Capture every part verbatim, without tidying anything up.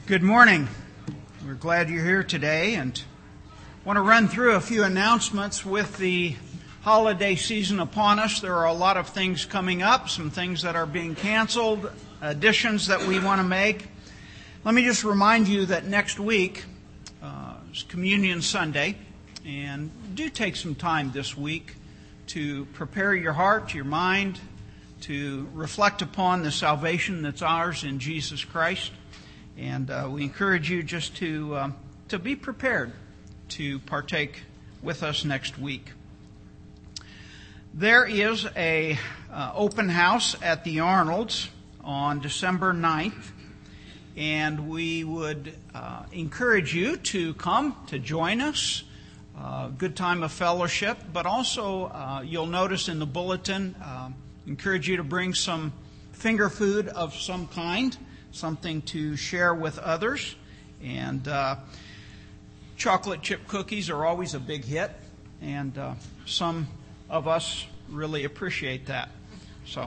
Good morning. We're glad you're here today and want to run through a few announcements with the holiday season upon us. There are a lot of things coming up, some things that are being canceled, additions that we want to make. Let me just remind you that next week uh, is Communion Sunday, and do take some time this week to prepare your heart, your mind, to reflect upon the salvation that's ours in Jesus Christ. And uh, we encourage you just to uh, to be prepared to partake with us next week. There is a uh, open house at the Arnolds on December ninth, and we would uh, encourage you to come to join us. Uh, good time of fellowship, but also uh, you'll notice in the bulletin, uh, encourage you to bring some finger food of some kind, something to share with others. And uh, chocolate chip cookies are always a big hit, and uh, some of us really appreciate that. So,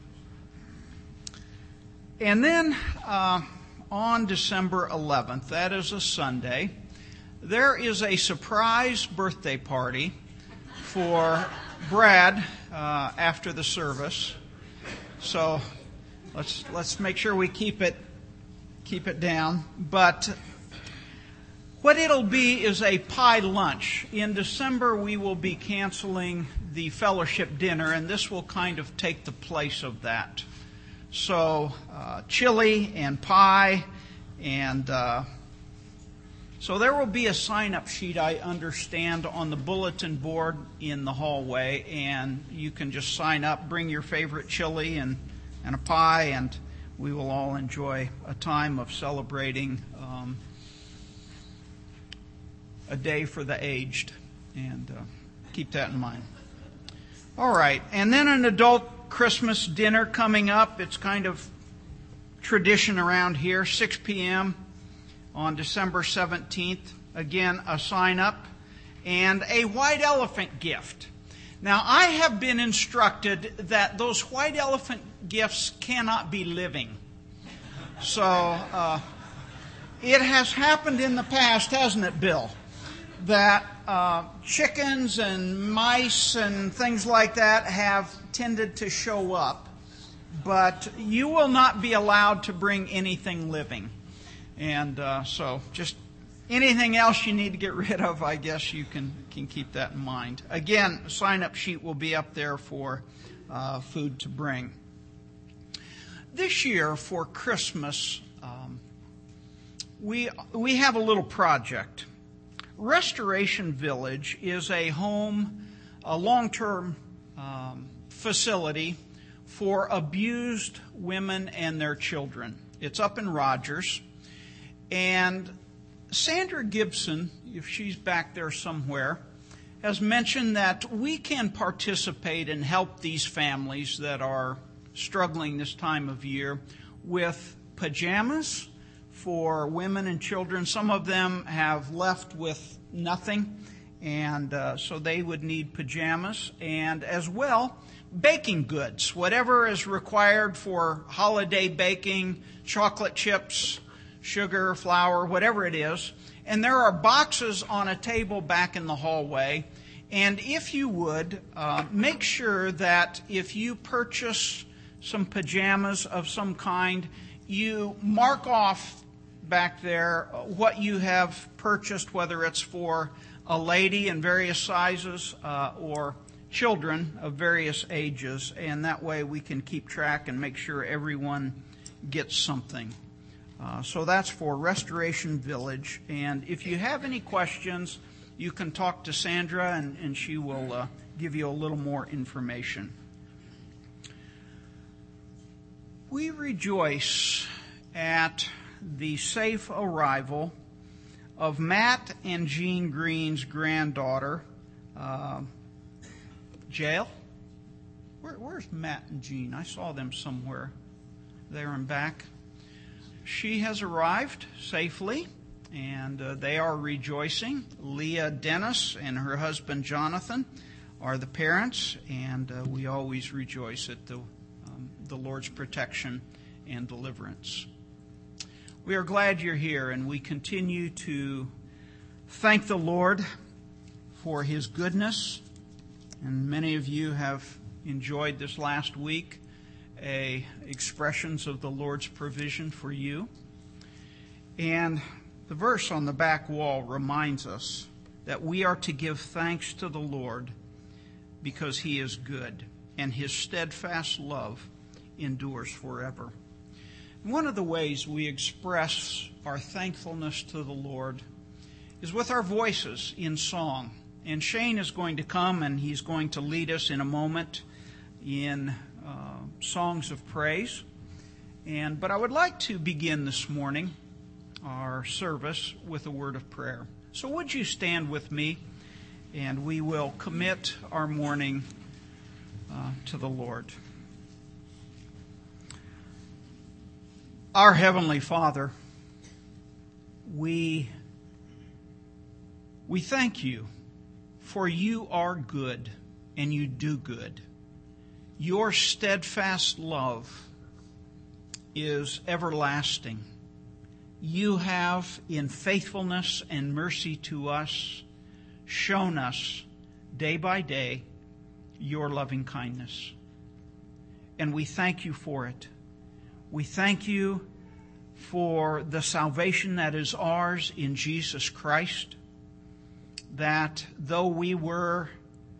and then uh, on December eleventh, that is a Sunday, there is a surprise birthday party for Brad uh, after the service. So let's let's make sure we keep it keep it down. But what it'll be is a pie lunch. In December, we will be canceling the fellowship dinner, and this will kind of take the place of that. So uh, chili and pie, and uh, so there will be a sign-up sheet, I understand, on the bulletin board in the hallway, and you can just sign up, bring your favorite chili and, and a pie, and we will all enjoy a time of celebrating um, a day for the aged, and uh, keep that in mind. All right, and then an adult Christmas dinner coming up. It's kind of tradition around here, six p.m. on December seventeenth. Again, a sign-up and a white elephant gift. Now, I have been instructed that those white elephant gifts cannot be living. So, uh, it has happened in the past, hasn't it, Bill, that uh, chickens and mice and things like that have tended to show up, but you will not be allowed to bring anything living. And uh, so just anything else you need to get rid of, I guess you can, can keep that in mind. Again, a sign-up sheet will be up there for uh, food to bring. This year for Christmas, um, we we have a little project. Restoration Village is a home, a long-term um, facility for abused women and their children. It's up in Rogers. And Sandra Gibson, if she's back there somewhere, has mentioned that we can participate and help these families that are struggling this time of year with pajamas for women and children. Some of them have left with nothing, and uh, so they would need pajamas. And as well, baking goods, whatever is required for holiday baking, chocolate chips, sugar, flour, whatever it is. And there are boxes on a table back in the hallway. And if you would, uh, make sure that if you purchase some pajamas of some kind, you mark off back there what you have purchased, whether it's for a lady in various sizes uh, or children of various ages. And that way we can keep track and make sure everyone gets something. Uh, so that's for Restoration Village. And if you have any questions, you can talk to Sandra, and, and she will uh, give you a little more information. We rejoice at the safe arrival of Matt and Jean Green's granddaughter, uh, Jael. Where, where's Matt and Jean? I saw them somewhere there and back. She has arrived safely, and uh, they are rejoicing. Leah Dennis and her husband Jonathan are the parents, and uh, we always rejoice at the um, the Lord's protection and deliverance. We are glad you're here, and we continue to thank the Lord for His goodness. And many of you have enjoyed this last week a expressions of the Lord's provision for you. And the verse on the back wall reminds us that we are to give thanks to the Lord because He is good, and His steadfast love endures forever. One of the ways we express our thankfulness to the Lord is with our voices in song. And Shane is going to come and he's going to lead us in a moment in uh, songs of praise. And but I would like to begin this morning our service with a word of prayer. So would you stand with me, and we will commit our morning uh, to the Lord. Our Heavenly Father, we, we thank you, for you are good and you do good. Your steadfast love is everlasting. You have, in faithfulness and mercy to us, shown us day by day your loving kindness. And we thank you for it. We thank you for the salvation that is ours in Jesus Christ, that though we were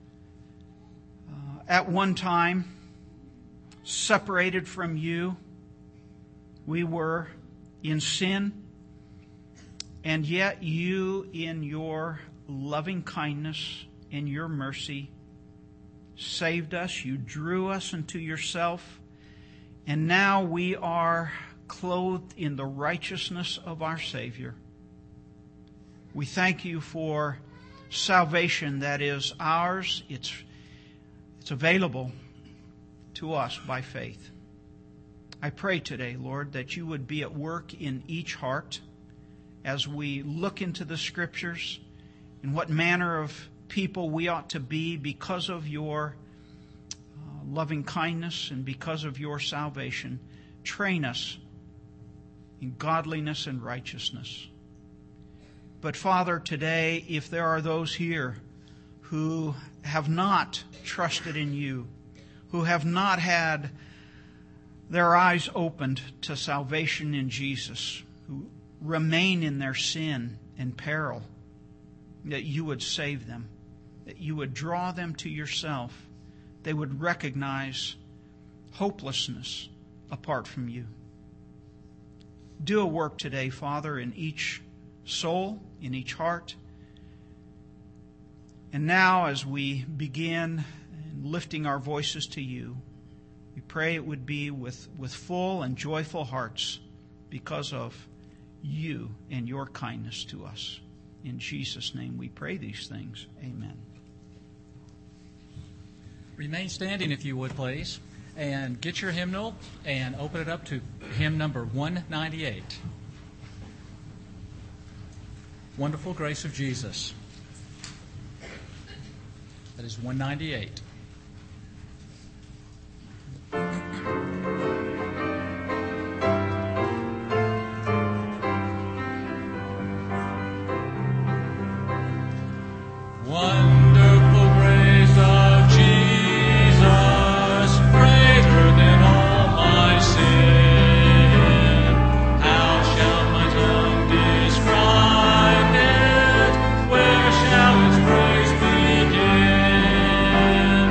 uh, at one time separated from you, we were in sin, and yet you, in your loving kindness and your mercy, saved us. You drew us into yourself. And now we are clothed in the righteousness of our Savior. We thank you for salvation that is ours. It's, it's available to us by faith. I pray today, Lord, that you would be at work in each heart as we look into the Scriptures and what manner of people we ought to be because of your loving kindness and because of your salvation. Train us in godliness and righteousness. But Father, today, if there are those here who have not trusted in you, who have not had their eyes opened to salvation in Jesus, who remain in their sin and peril, that you would save them, that you would draw them to yourself. They would recognize hopelessness apart from you. Do a work today, Father, in each soul, in each heart. And now, as we begin lifting our voices to you, we pray it would be with, with full and joyful hearts because of you and your kindness to us. In Jesus' name we pray these things. Amen. Remain standing, if you would, please, and get your hymnal and open it up to hymn number one ninety-eight. Wonderful Grace of Jesus. That is one ninety-eight. Where shall its praise begin?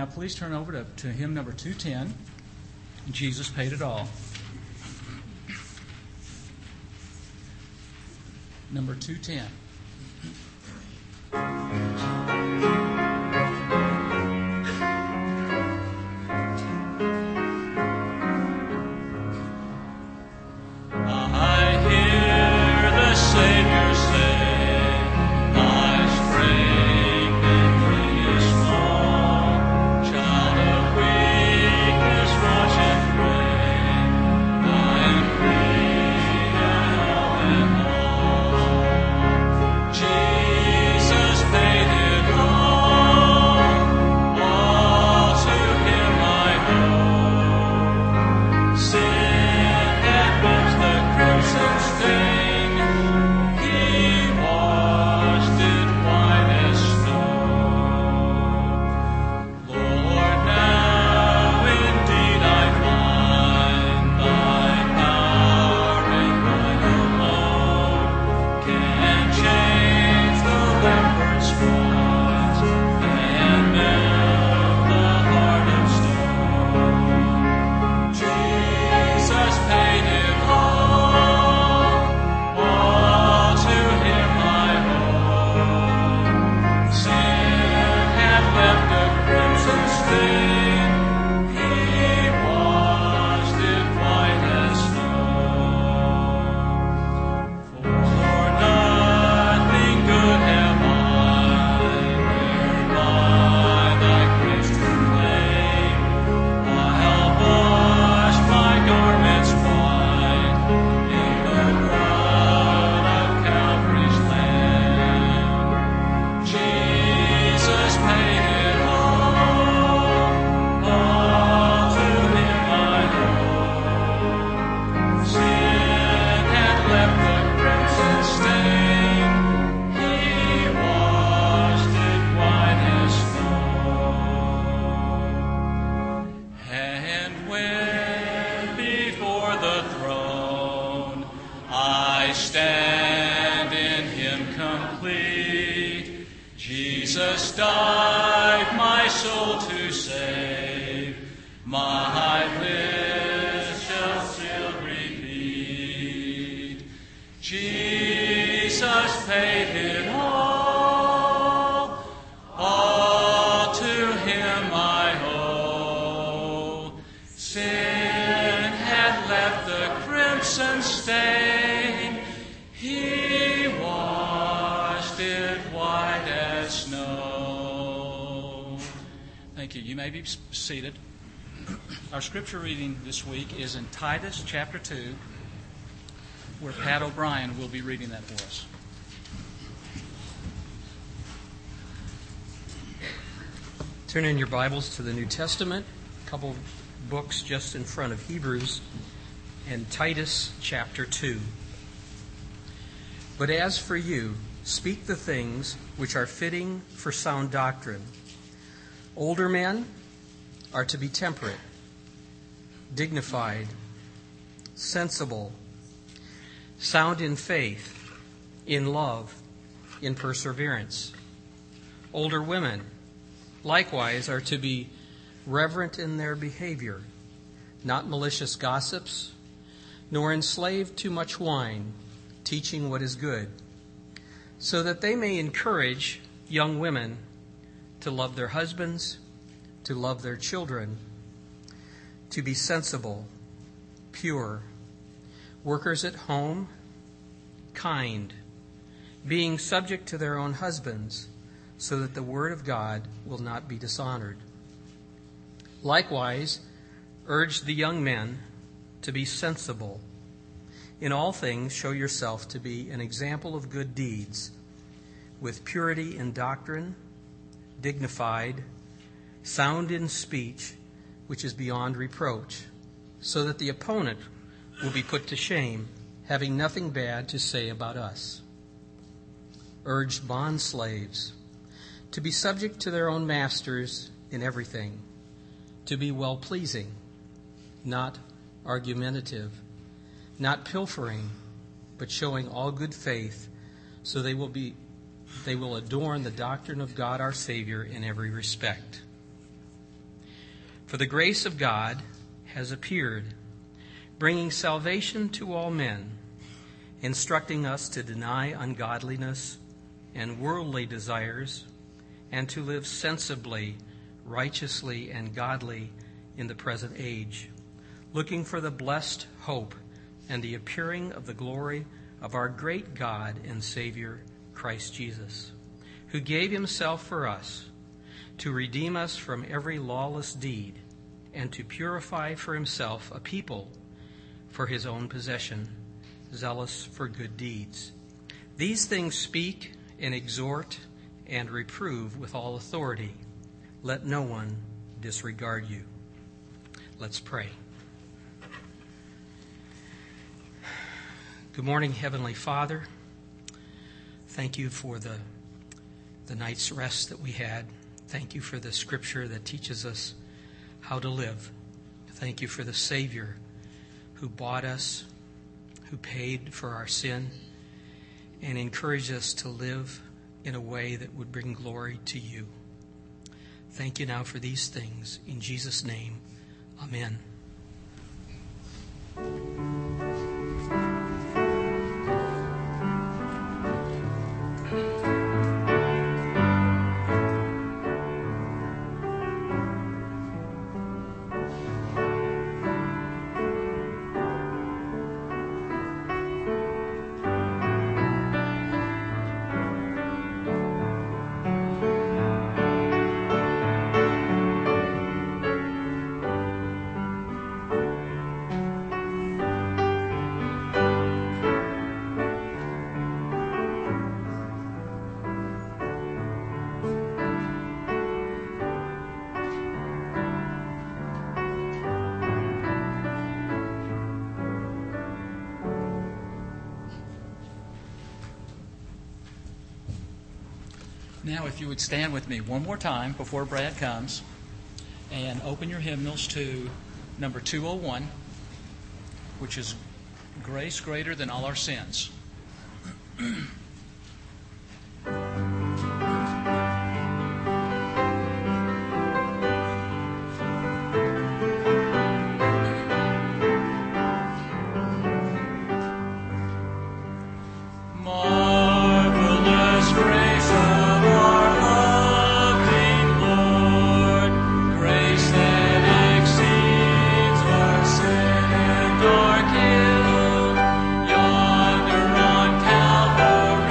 now please turn over to, to hymn number two ten, Jesus Paid It All. Number two ten. Seated. Our scripture reading this week is in Titus chapter two, where Pat O'Brien will be reading that for us. Turn in your Bibles to the New Testament, a couple books just in front of Hebrews, and Titus chapter two. But as for you, speak the things which are fitting for sound doctrine. Older men are to be temperate, dignified, sensible, sound in faith, in love, in perseverance. Older women, likewise, are to be reverent in their behavior, not malicious gossips, nor enslaved to much wine, teaching what is good, so that they may encourage young women to love their husbands, to love their children, to be sensible, pure, workers at home, kind, being subject to their own husbands, so that the word of God will not be dishonored. Likewise, urge the young men to be sensible. In all things, show yourself to be an example of good deeds, with purity in doctrine, dignified, sound in speech, which is beyond reproach, so that the opponent will be put to shame, having nothing bad to say about us. Urge bondslaves to be subject to their own masters in everything, to be well-pleasing, not argumentative, not pilfering, but showing all good faith, so they will be they will adorn the doctrine of God our Savior in every respect. For the grace of God has appeared, bringing salvation to all men, instructing us to deny ungodliness and worldly desires, and to live sensibly, righteously, and godly in the present age, looking for the blessed hope and the appearing of the glory of our great God and Savior, Christ Jesus, who gave himself for us to redeem us from every lawless deed and to purify for himself a people for his own possession, zealous for good deeds. These things speak and exhort and reprove with all authority. Let no one disregard you. Let's pray. Good morning, Heavenly Father. Thank you for the, the night's rest that we had. Thank you for the scripture that teaches us how to live. Thank you for the Savior who bought us, who paid for our sin, and encouraged us to live in a way that would bring glory to you. Thank you now for these things. In Jesus' name, amen. Now, if you would stand with me one more time before Brad comes and open your hymnals to number two oh one, which is Grace Greater Than All Our Sins. Yonder on Calvary.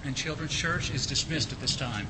And Children's Church is dismissed at this time.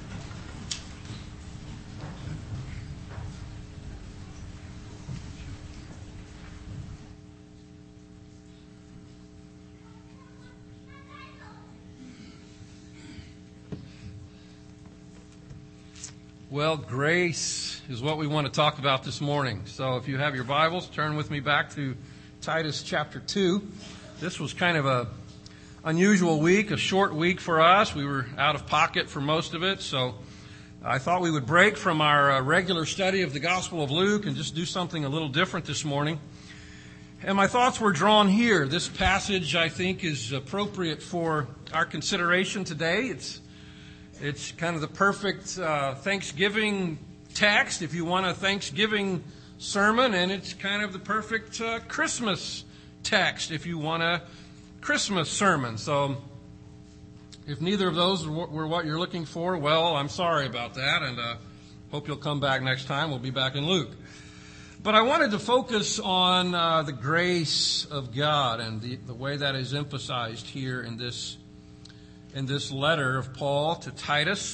Well, grace is what we want to talk about this morning. So if you have your Bibles, turn with me back to Titus chapter two. This was kind of a unusual week, a short week for us. We were out of pocket for most of it, so I thought we would break from our uh, regular study of the Gospel of Luke and just do something a little different this morning. And my thoughts were drawn here. This passage, I think, is appropriate for our consideration today. It's It's kind of the perfect uh, Thanksgiving text if you want a Thanksgiving sermon, and it's kind of the perfect uh, Christmas text if you want a Christmas sermon. So if neither of those were what you're looking for, well, I'm sorry about that, and uh, hope you'll come back next time. We'll be back in Luke. But I wanted to focus on uh, the grace of God and the, the way that is emphasized here in this in this letter of Paul to Titus.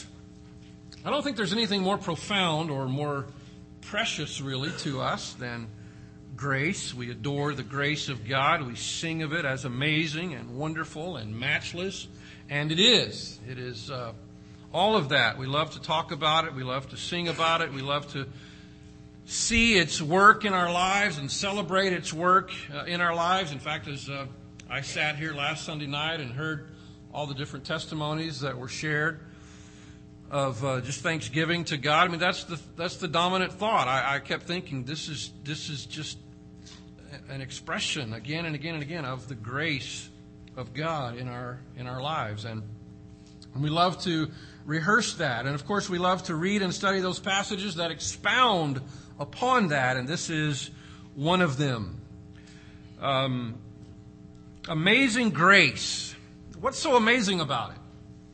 I don't think there's anything more profound or more precious, really, to us than grace. We adore the grace of God. We sing of it as amazing and wonderful and matchless. And it is. It is uh, all of that. We love to talk about it. We love to sing about it. We love to see its work in our lives and celebrate its work uh, in our lives. In fact, as uh, I sat here last Sunday night and heard all the different testimonies that were shared of uh, just thanksgiving to God. I mean, that's the that's the dominant thought. I, I kept thinking this is this is just an expression again and again and again of the grace of God in our in our lives, and, and we love to rehearse that. And of course, we love to read and study those passages that expound upon that, and this is one of them. Um, amazing grace. What's so amazing about it?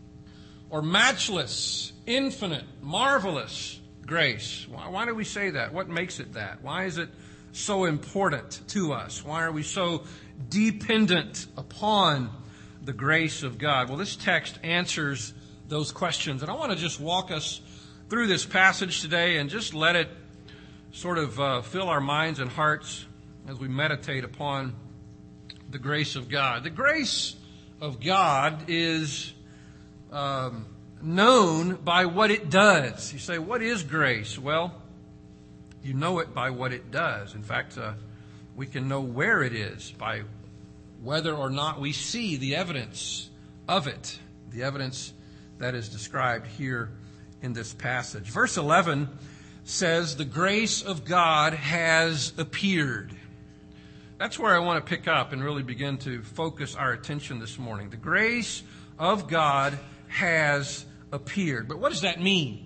Or matchless, infinite, marvelous grace. Why, why do we say that? What makes it that? Why is it so important to us? Why are we so dependent upon the grace of God? Well, this text answers those questions. And I want to just walk us through this passage today and just let it sort of uh, fill our minds and hearts as we meditate upon the grace of God. The grace of God is um, known by what it does. You say, what is grace? Well, you know it by what it does. In fact, uh, we can know where it is by whether or not we see the evidence of it, the evidence that is described here in this passage. Verse eleven says, the grace of God has appeared. That's where I want to pick up and really begin to focus our attention this morning. The grace of God has appeared. But what does that mean?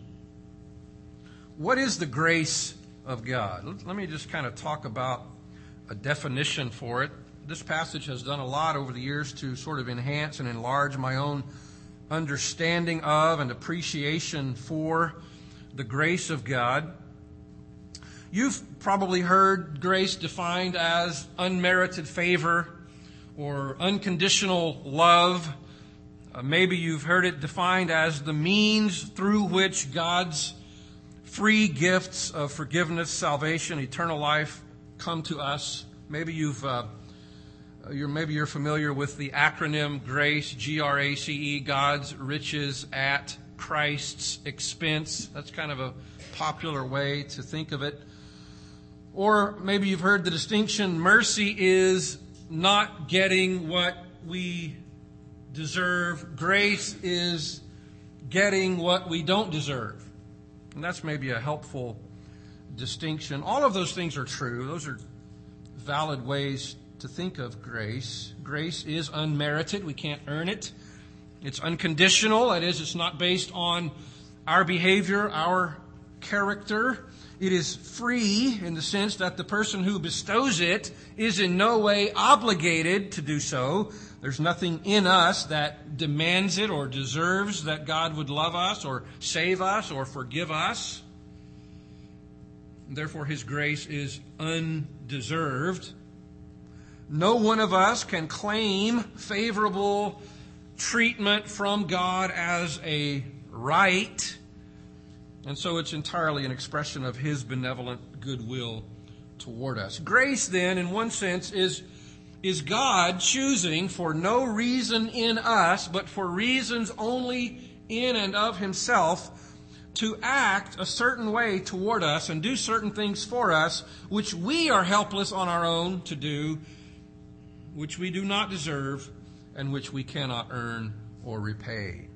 What is the grace of God? Let me just kind of talk about a definition for it. This passage has done a lot over the years to sort of enhance and enlarge my own understanding of and appreciation for the grace of God. You've probably heard grace defined as unmerited favor or unconditional love. Uh, maybe you've heard it defined as the means through which God's free gifts of forgiveness, salvation, eternal life come to us. Maybe you've uh, you're maybe you're familiar with the acronym GRACE, G R A C E, God's riches at Christ's expense. That's kind of a popular way to think of it. Or maybe you've heard the distinction, mercy is not getting what we deserve. Grace is getting what we don't deserve. And that's maybe a helpful distinction. All of those things are true. Those are valid ways to think of grace. Grace is unmerited. We can't earn it. It's unconditional. That is, it's not based on our behavior, our character. It is free in the sense that the person who bestows it is in no way obligated to do so. There's nothing in us that demands it or deserves that God would love us or save us or forgive us. Therefore, His grace is undeserved. No one of us can claim favorable treatment from God as a right. And so it's entirely an expression of His benevolent goodwill toward us. Grace, then, in one sense, is, is God choosing for no reason in us, but for reasons only in and of Himself, to act a certain way toward us and do certain things for us, which we are helpless on our own to do, which we do not deserve, and which we cannot earn or repay.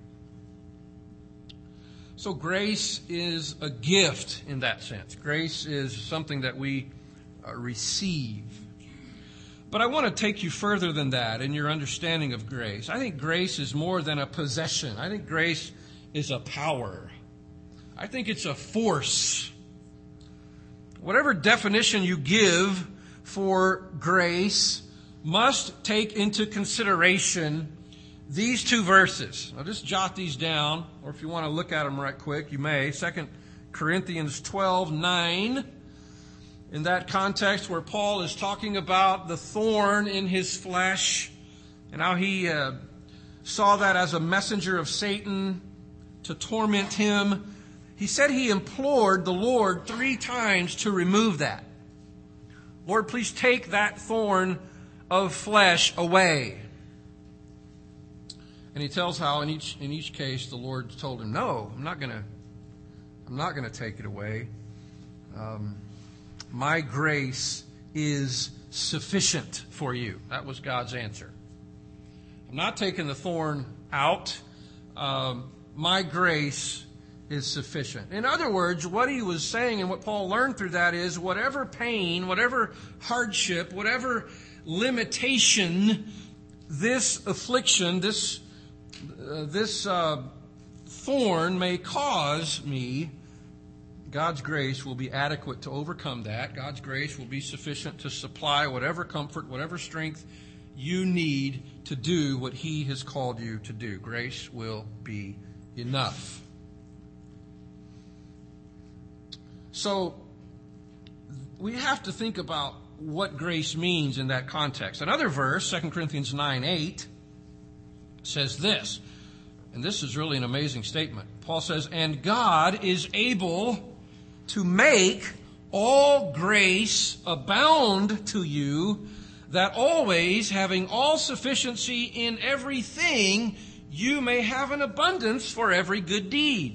So grace is a gift in that sense. Grace is something that we uh, receive. But I want to take you further than that in your understanding of grace. I think grace is more than a possession. I think grace is a power. I think it's a force. Whatever definition you give for grace must take into consideration these two verses. I'll just jot these down, or if you want to look at them right quick, you may. Second Corinthians twelve nine. In that context where Paul is talking about the thorn in his flesh and how he uh, saw that as a messenger of Satan to torment him, he said he implored the Lord three times to remove that. Lord, please take that thorn of flesh away. And he tells how in each in each case the Lord told him, "No, I'm not going to. I'm not going to take it away. Um, my grace is sufficient for you." That was God's answer. I'm not taking the thorn out. Um, my grace is sufficient. In other words, what he was saying and what Paul learned through that is whatever pain, whatever hardship, whatever limitation this affliction, this uh, this uh, thorn may cause me, God's grace will be adequate to overcome that. God's grace will be sufficient to supply whatever comfort, whatever strength you need to do what He has called you to do. Grace will be enough. So we have to think about what grace means in that context. Another verse, Second Corinthians nine eight, says this, and this is really an amazing statement. Paul says, "And God is able to make all grace abound to you, that always, having all sufficiency in everything, you may have an abundance for every good deed."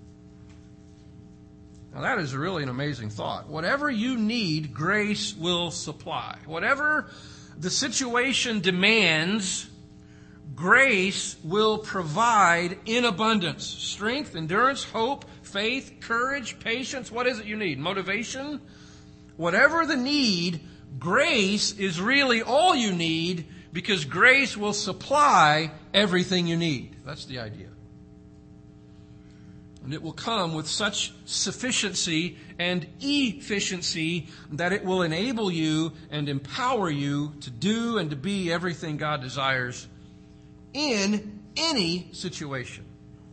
Now that is really an amazing thought. Whatever you need, grace will supply. Whatever the situation demands, grace will provide in abundance. Strength, endurance, hope, faith, courage, patience. What is it you need? Motivation? Whatever the need, grace is really all you need, because grace will supply everything you need. That's the idea. And it will come with such sufficiency and efficiency that it will enable you and empower you to do and to be everything God desires in any situation.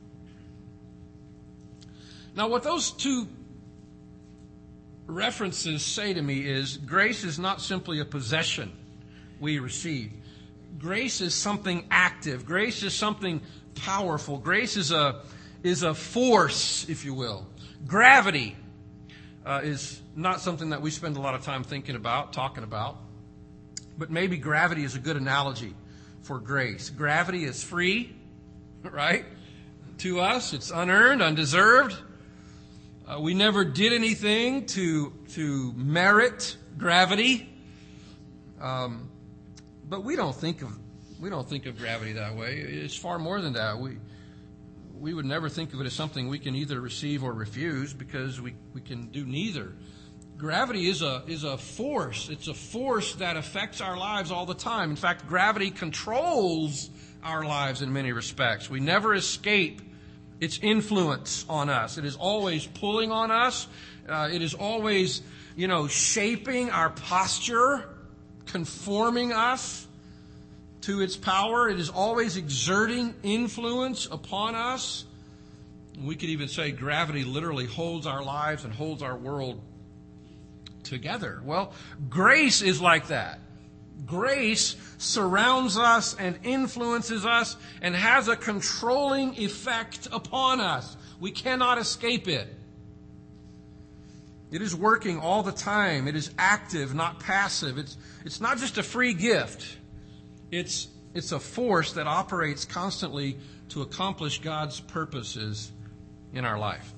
Now, what those two references say to me is grace is not simply a possession we receive. Grace is something active. Grace is something powerful. Grace is a is a force, if you will. Gravity uh, is not something that we spend a lot of time thinking about, talking about. But maybe gravity is a good analogy for grace. Gravity is free, right? To us, it's unearned, undeserved. Uh, we never did anything to to merit gravity. Um, but we don't think of we don't think of gravity that way. It's far more than that. We we would never think of it as something we can either receive or refuse, because we, we can do neither. Gravity is a is a force. It's a force that affects our lives all the time. In fact, gravity controls our lives in many respects. We never escape its influence on us. It is always pulling on us. Uh, it is always, you know, shaping our posture, conforming us to its power. It is always exerting influence upon us. We could even say gravity literally holds our lives and holds our world together. Well, grace is like that. Grace surrounds us and influences us and has a controlling effect upon us. We cannot escape it. It is working all the time. It is active, not passive. It's, it's not just a free gift. It's, it's a force that operates constantly to accomplish God's purposes in our life.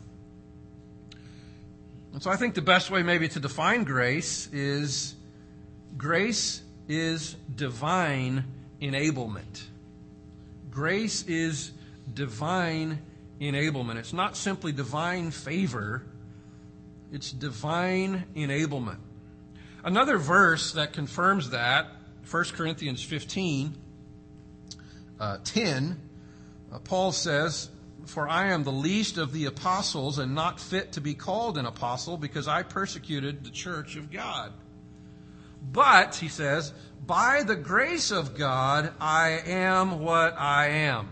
And so I think the best way maybe to define grace is grace is divine enablement. Grace is divine enablement. It's not simply divine favor. It's divine enablement. Another verse that confirms that, First Corinthians fifteen, uh, ten, uh, Paul says, "For I am the least of the apostles and not fit to be called an apostle because I persecuted the church of God. But," he says, "by the grace of God, I am what I am."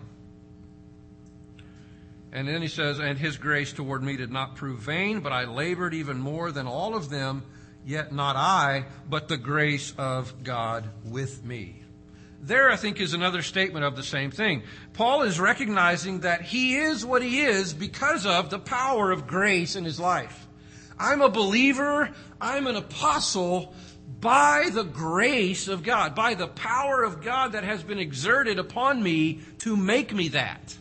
And then he says, "And his grace toward me did not prove vain, but I labored even more than all of them, yet not I, but the grace of God with me." There, I think, is another statement of the same thing. Paul is recognizing that he is what he is because of the power of grace in his life. I'm a believer, I'm an apostle by the grace of God, by the power of God that has been exerted upon me to make me that.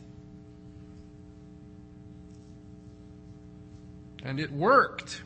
And it worked.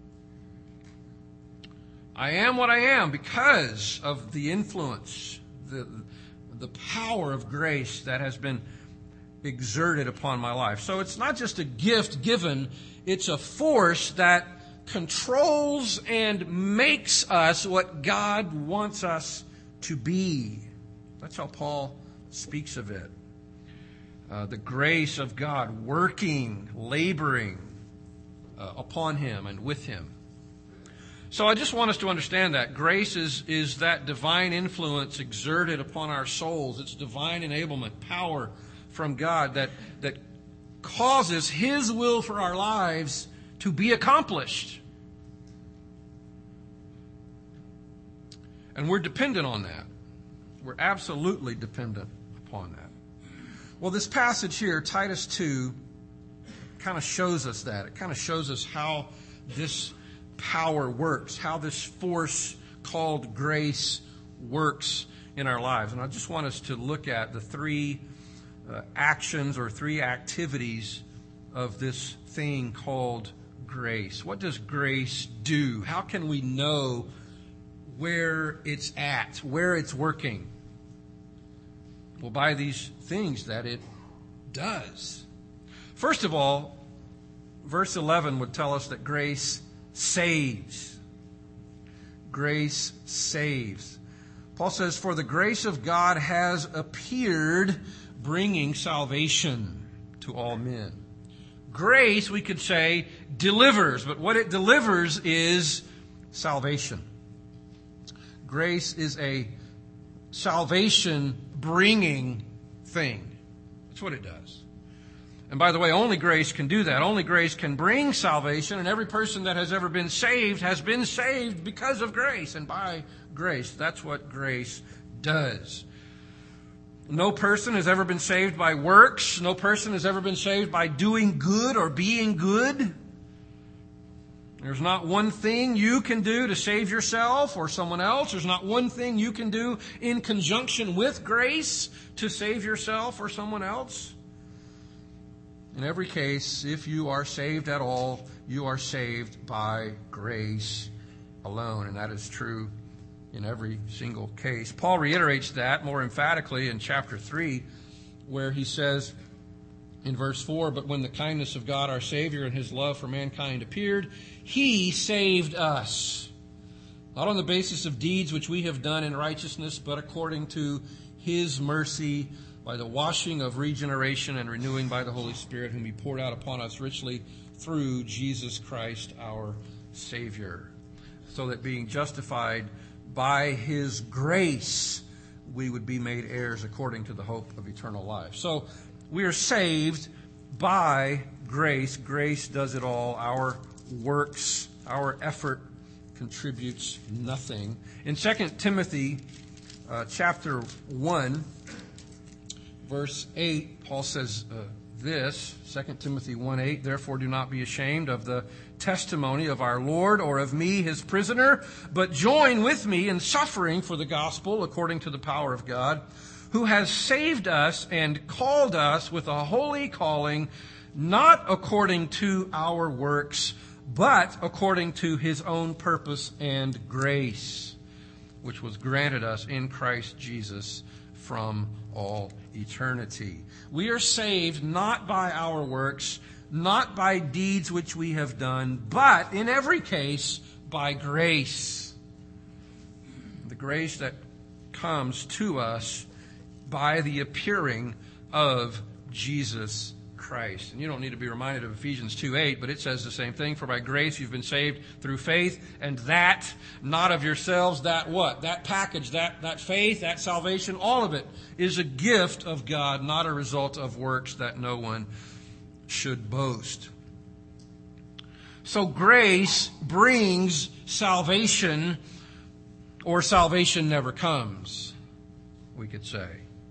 I am what I am because of the influence, the, the power of grace that has been exerted upon my life. So it's not just a gift given, it's a force that controls and makes us what God wants us to be. That's how Paul speaks of it. Uh, the grace of God working, laboring uh, upon him and with him. So I just want us to understand that grace is, is that divine influence exerted upon our souls. It's divine enablement, power from God that, that causes his will for our lives to be accomplished. And we're dependent on that. We're absolutely dependent upon that. Well, this passage here, Titus two, kind of shows us that. It kind of shows us how this power works, how this force called grace works in our lives. And I just want us to look at the three uh, actions or three activities of this thing called grace. What does grace do? How can we know where it's at, where it's working? Well, by these things that it does. First of all, verse eleven would tell us that grace saves. Grace saves. Paul says, "For the grace of God has appeared, bringing salvation to all men." Grace, we could say, delivers, but what it delivers is salvation. Grace is a salvation-bringing thing. That's what it does. And by the way, only grace can do that. Only grace can bring salvation, and every person that has ever been saved has been saved because of grace and by grace. That's what grace does. No person has ever been saved by works. No person has ever been saved by doing good or being good. There's not one thing you can do to save yourself or someone else. There's not one thing you can do in conjunction with grace to save yourself or someone else. In every case, if you are saved at all, you are saved by grace alone. And that is true in every single case. Paul reiterates that more emphatically in chapter three, where he says in verse four, "But when the kindness of God our Savior and his love for mankind appeared, he saved us, not on the basis of deeds which we have done in righteousness, but according to his mercy, by the washing of regeneration and renewing by the Holy Spirit, whom he poured out upon us richly through Jesus Christ our Savior." So that being justified by his grace, we would be made heirs according to the hope of eternal life. So we are saved by grace. Grace does it all. Our works, our effort contributes nothing. In Second Timothy uh, chapter one, verse eight, Paul says uh, this, Second Timothy one eight, therefore do not be ashamed of the testimony of our Lord or of me, his prisoner, but join with me in suffering for the gospel according to the power of God, who has saved us and called us with a holy calling, not according to our works, but according to his own purpose and grace, which was granted us in Christ Jesus from all eternity. We are saved not by our works, not by deeds which we have done, but in every case by grace. The grace that comes to us by the appearing of Jesus Christ. And you don't need to be reminded of Ephesians two eight, but it says the same thing. For by grace you've been saved through faith, and that not of yourselves. That what? That package, that, that faith, that salvation, all of it is a gift of God, not a result of works, that no one should boast. So grace brings salvation, or salvation never comes, we could say.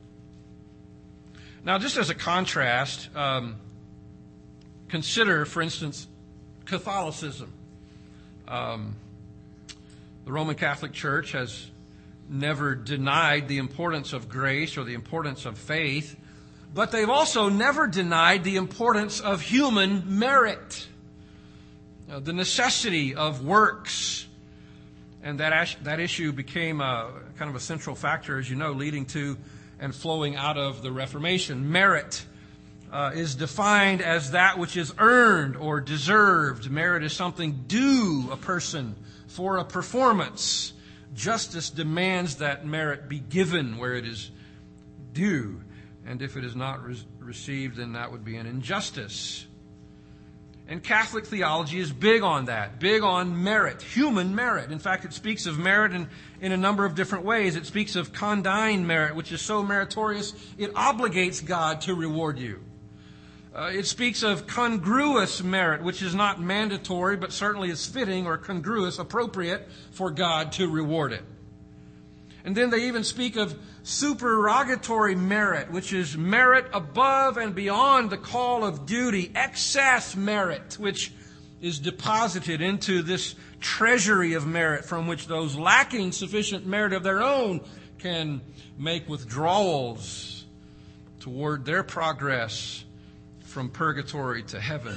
Now, just as a contrast, um, consider, for instance, Catholicism. Um, the Roman Catholic Church has never denied the importance of grace or the importance of faith, but they've also never denied the importance of human merit, uh, the necessity of works. And that, as- that issue became a, kind of a central factor, as you know, leading to and flowing out of the Reformation. Merit uh, is defined as that which is earned or deserved. Merit is something due a person for a performance. Justice demands that merit be given where it is due. And if it is not re- received, then that would be an injustice. And Catholic theology is big on that, big on merit, human merit. In fact, it speaks of merit in, in a number of different ways. It speaks of condign merit, which is so meritorious, it obligates God to reward you. Uh, it speaks of congruous merit, which is not mandatory, but certainly is fitting or congruous, appropriate for God to reward it. And then they even speak of supererogatory merit, which is merit above and beyond the call of duty, excess merit, which is deposited into this treasury of merit from which those lacking sufficient merit of their own can make withdrawals toward their progress from purgatory to heaven.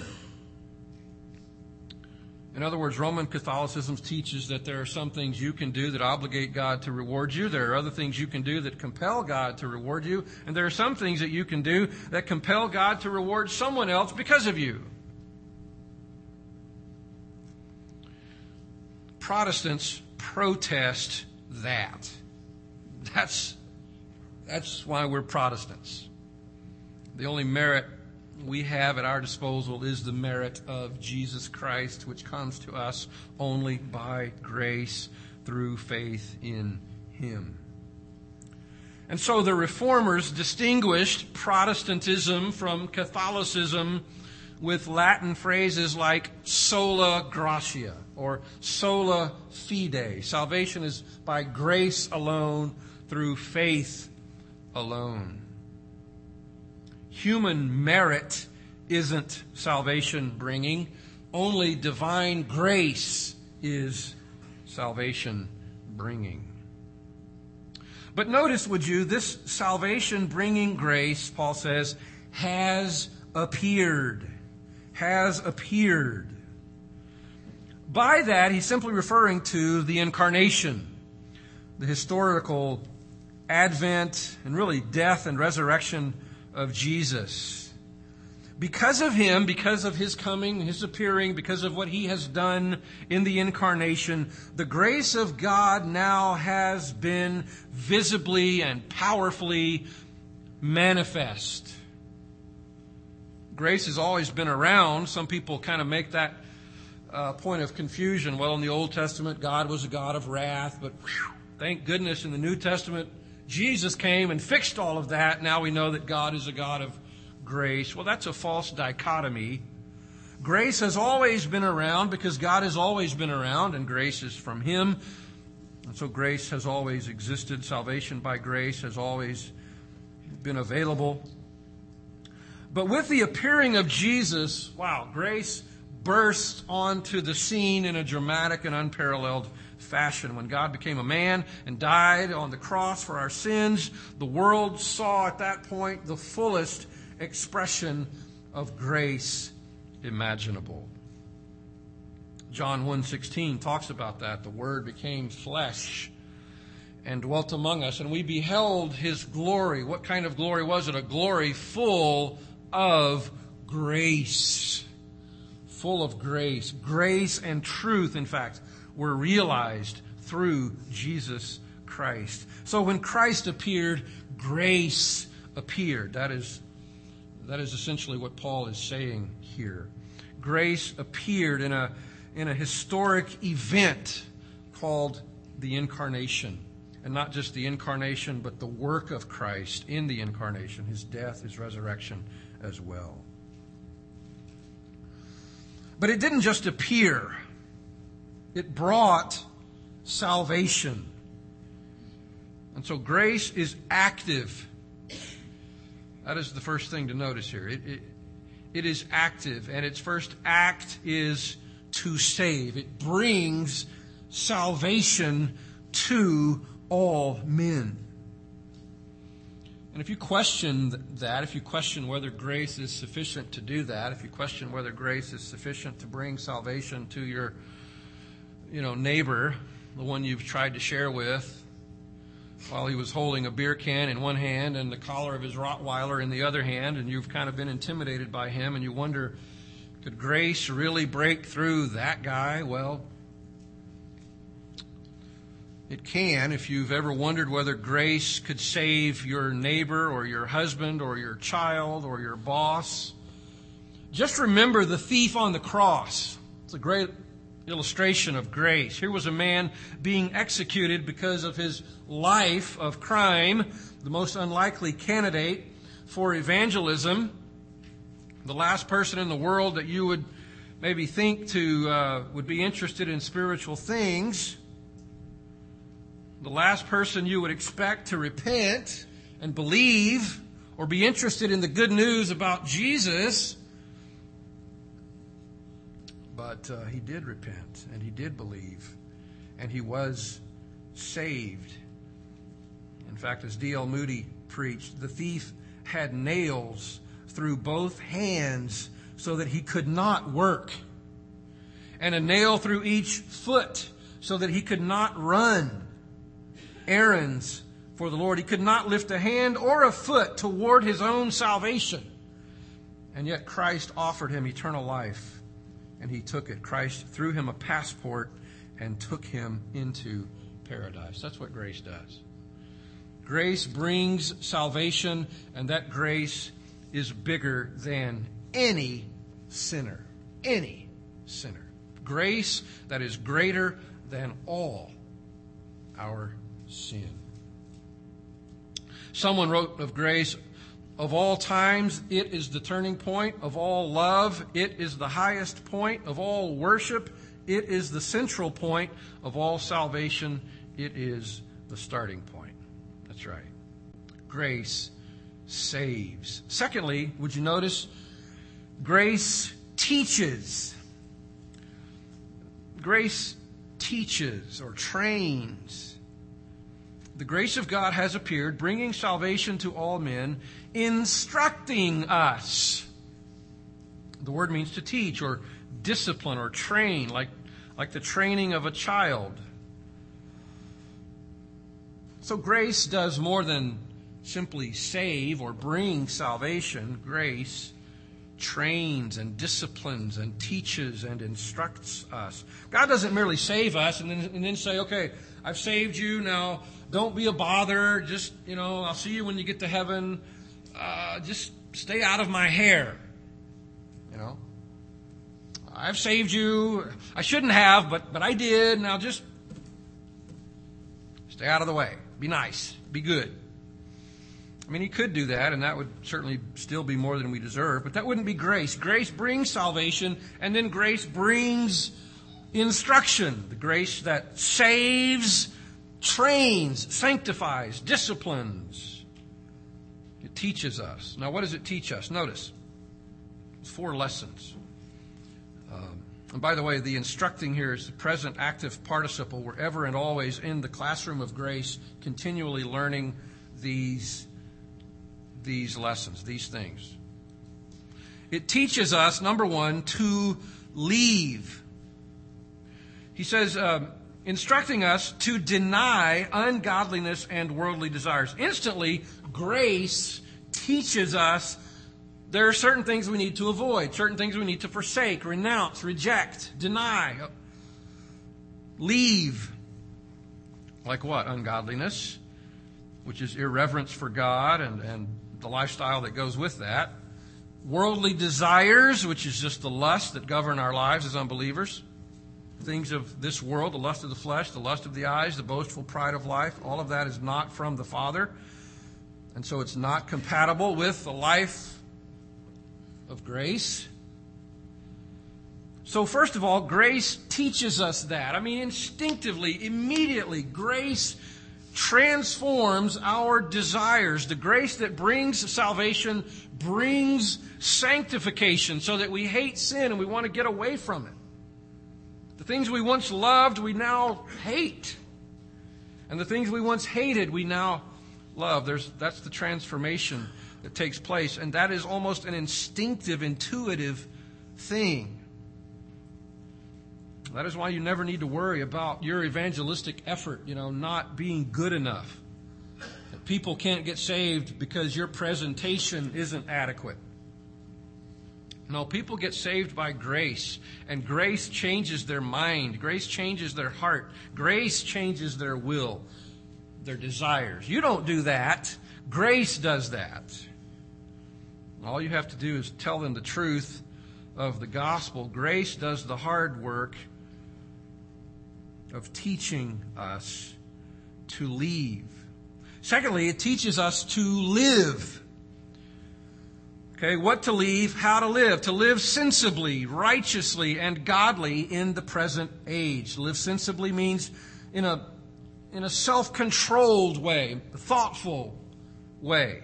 In other words, Roman Catholicism teaches that there are some things you can do that obligate God to reward you. There are other things you can do that compel God to reward you. And there are some things that you can do that compel God to reward someone else because of you. Protestants protest that. That's, that's why we're Protestants. The only merit we have at our disposal is the merit of Jesus Christ, which comes to us only by grace through faith in Him. And so the Reformers distinguished Protestantism from Catholicism with Latin phrases like sola gratia or sola fide. Salvation is by grace alone, through faith alone. Human merit isn't salvation bringing. Only divine grace is salvation bringing. But notice, would you, this salvation bringing grace, Paul says, has appeared. Has appeared. By that, he's simply referring to the incarnation, the historical advent and really death and resurrection of Jesus. Because of Him, because of His coming, His appearing, because of what He has done in the incarnation, the grace of God now has been visibly and powerfully manifest. Grace has always been around. Some people kind of make that uh, point of confusion. Well, in the Old Testament, God was a God of wrath, but whew, thank goodness in the New Testament, Jesus came and fixed all of that. Now we know that God is a God of grace. Well, that's a false dichotomy. Grace has always been around because God has always been around, and grace is from Him. And so grace has always existed. Salvation by grace has always been available. But with the appearing of Jesus, wow, grace burst onto the scene in a dramatic and unparalleled fashion. When God became a man and died on the cross for our sins, the world saw at that point the fullest expression of grace imaginable. John one sixteen talks about that. The Word became flesh and dwelt among us, and we beheld His glory. What kind of glory was it? A glory full of grace. Full of grace. Grace and truth, in fact, were realized through Jesus Christ. So when Christ appeared, grace appeared. That is, that is essentially what Paul is saying here. Grace appeared in a, in a historic event called the Incarnation. And not just the Incarnation, but the work of Christ in the Incarnation, His death, His resurrection as well. But it didn't just appear. It brought salvation. And so grace is active. That is the first thing to notice here. It, it, it is active, and its first act is to save. It brings salvation to all men. And if you question that, if you question whether grace is sufficient to do that, if you question whether grace is sufficient to bring salvation to your you know, neighbor, the one you've tried to share with, while he was holding a beer can in one hand and the collar of his Rottweiler in the other hand, and you've kind of been intimidated by him, and you wonder, could grace really break through that guy? Well, it can. If you've ever wondered whether grace could save your neighbor or your husband or your child or your boss, just remember the thief on the cross. It's a great illustration of grace. Here was a man being executed because of his life of crime, the most unlikely candidate for evangelism, the last person in the world that you would maybe think to uh, would be interested in spiritual things, the last person you would expect to repent and believe or be interested in the good news about Jesus. But uh, he did repent, and he did believe, and he was saved. In fact, as D L Moody preached, the thief had nails through both hands so that he could not work, and a nail through each foot so that he could not run errands for the Lord. He could not lift a hand or a foot toward his own salvation. And yet Christ offered him eternal life, and he took it. Christ threw him a passport and took him into paradise. That's what grace does. Grace brings salvation, and that grace is bigger than any sinner. Any sinner. Grace that is greater than all our sin. Someone wrote of grace, of all times, it is the turning point. Of all love, it is the highest point. Of all worship, it is the central point. Of all salvation, it is the starting point. That's right. Grace saves. Secondly, would you notice, grace teaches. Grace teaches or trains. The grace of God has appeared, bringing salvation to all men, instructing us. The word means to teach or discipline or train, like, like the training of a child. So grace does more than simply save or bring salvation. Grace trains and disciplines and teaches and instructs us. God doesn't merely save us and then, and then say, okay, I've saved you, now don't be a bother. Just, you know, I'll see you when you get to heaven. Uh, just stay out of my hair. You know, I've saved you. I shouldn't have, but, but I did. Now just stay out of the way. Be nice. Be good. I mean, he could do that, and that would certainly still be more than we deserve, but that wouldn't be grace. Grace brings salvation, and then grace brings instruction. The grace that saves, trains, sanctifies, disciplines. It teaches us. Now, what does it teach us? Notice, it's four lessons. Um, and by the way, the instructing here is the present active participle. We're ever and always in the classroom of grace, continually learning these, these lessons, these things. It teaches us, number one, to leave. He says, um, instructing us to deny ungodliness and worldly desires. Instantly, grace teaches us there are certain things we need to avoid, certain things we need to forsake, renounce, reject, deny, leave. Like what? Ungodliness, which is irreverence for God and, and the lifestyle that goes with that. Worldly desires, which is just the lust that govern our lives as unbelievers. Things of this world, the lust of the flesh, the lust of the eyes, the boastful pride of life, all of that is not from the Father. And so it's not compatible with the life of grace. So first of all, grace teaches us that. I mean, instinctively, immediately, grace transforms our desires. The grace that brings salvation brings sanctification so that we hate sin and we want to get away from it. The things we once loved, we now hate. And the things we once hated, we now love. There's, that's the transformation that takes place. And that is almost an instinctive, intuitive thing. That is why you never need to worry about your evangelistic effort, you know, not being good enough. That people can't get saved because your presentation isn't adequate. No, people get saved by grace, and grace changes their mind. Grace changes their heart. Grace changes their will, their desires. You don't do that. Grace does that. All you have to do is tell them the truth of the gospel. Grace does the hard work of teaching us to leave. Secondly, it teaches us to live. Okay, what to leave, how to live. To live sensibly, righteously, and godly in the present age. To live sensibly means in a, in a self-controlled way, a thoughtful way.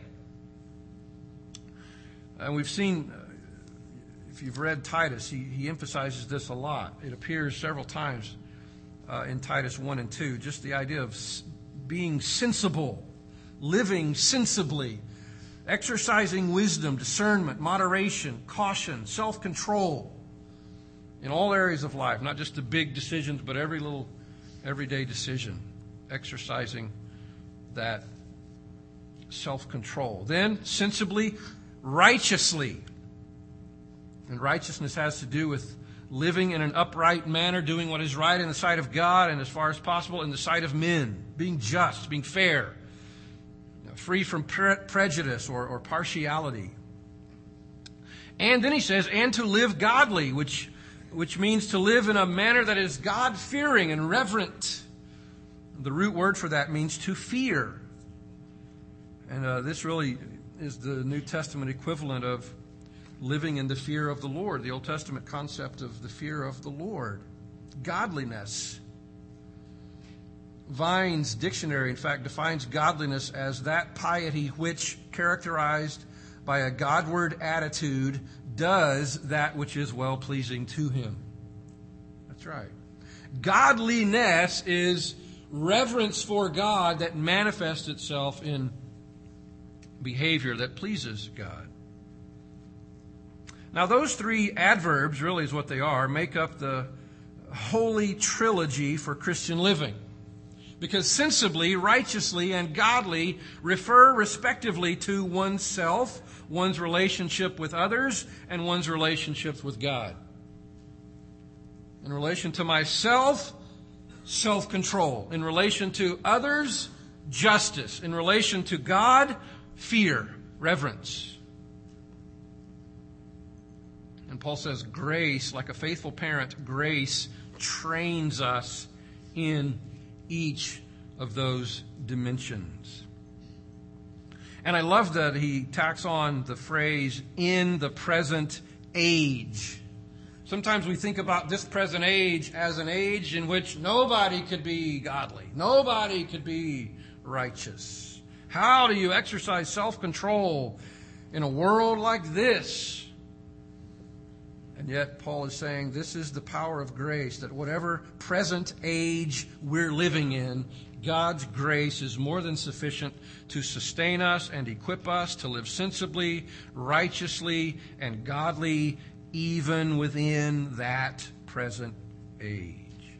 And we've seen, uh, if you've read Titus, he, he emphasizes this a lot. It appears several times uh, in Titus one and two, just the idea of being sensible, living sensibly, exercising wisdom, discernment, moderation, caution, self-control in all areas of life, not just the big decisions, but every little everyday decision, exercising that self-control. Then, sensibly, righteously. And righteousness has to do with living in an upright manner, doing what is right in the sight of God and as far as possible in the sight of men, being just, being fair, free from pre- prejudice or, or partiality. And then he says, and to live godly, which, which means to live in a manner that is God-fearing and reverent. The root word for that means to fear. And uh, this really is the New Testament equivalent of living in the fear of the Lord, the Old Testament concept of the fear of the Lord. Godliness. Vine's dictionary, in fact, defines godliness as that piety which, characterized by a Godward attitude, does that which is well-pleasing to Him. That's right. Godliness is reverence for God that manifests itself in behavior that pleases God. Now, those three adverbs, really is what they are, make up the holy trilogy for Christian living. Because sensibly, righteously, and godly refer respectively to oneself, one's relationship with others, and one's relationships with God. In relation to myself, self-control. In relation to others, justice. In relation to God, fear, reverence. And Paul says grace, like a faithful parent, grace trains us in each of those dimensions. And I love that he tacks on the phrase, in the present age. Sometimes we think about this present age as an age in which nobody could be godly. Nobody could be righteous. How do you exercise self-control in a world like this? And yet Paul is saying this is the power of grace, that whatever present age we're living in, God's grace is more than sufficient to sustain us and equip us to live sensibly, righteously, and godly, even within that present age.